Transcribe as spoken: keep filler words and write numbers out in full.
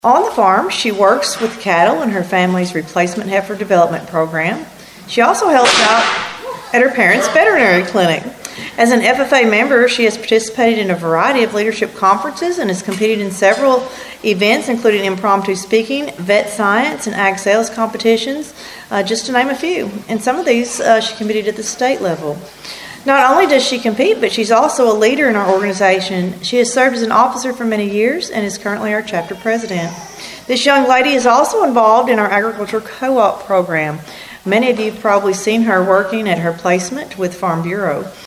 On the farm, she works with cattle in her family's replacement heifer development program. She also helps out at her parents' veterinary clinic. As an F F A member, she has participated in a variety of leadership conferences and has competed in several events, including impromptu speaking, vet science, and ag sales competitions, uh, just to name a few. And some of these uh, she competed at the state level. Not only does she compete, but she's also a leader in our organization. She has served as an officer for many years and is currently our chapter president. This young lady is also involved in our agriculture co-op program. Many of you have probably seen her working at her placement with Farm Bureau.